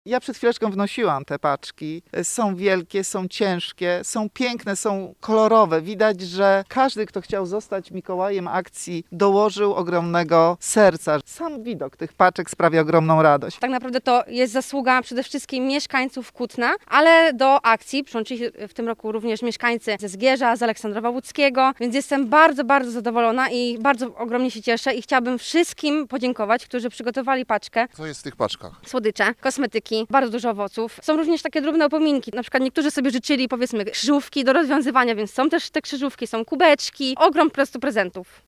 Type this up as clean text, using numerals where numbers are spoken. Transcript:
Ja przed chwileczką wnosiłam te paczki. Są wielkie, są ciężkie, są piękne, są kolorowe. Widać, że każdy, kto chciał zostać Mikołajem akcji, dołożył ogromnego serca. Sam widok tych paczek sprawia ogromną radość. Tak naprawdę to jest zasługa przede wszystkim mieszkańców Kutna, ale do akcji przyłączyli się w tym roku również mieszkańcy ze Zgierza, z Aleksandrowa Łódzkiego, więc jestem bardzo, bardzo zadowolona i bardzo ogromnie się cieszę i chciałabym wszystkim podziękować, którzy przygotowali paczkę. Co jest w tych paczkach? Słodycze, kosmetyki, bardzo dużo owoców. Są również takie drobne upominki, na przykład niektórzy sobie życzyli, powiedzmy, krzyżówki do rozwiązywania, więc są też te krzyżówki, są kubeczki, ogrom po prostu prezentów.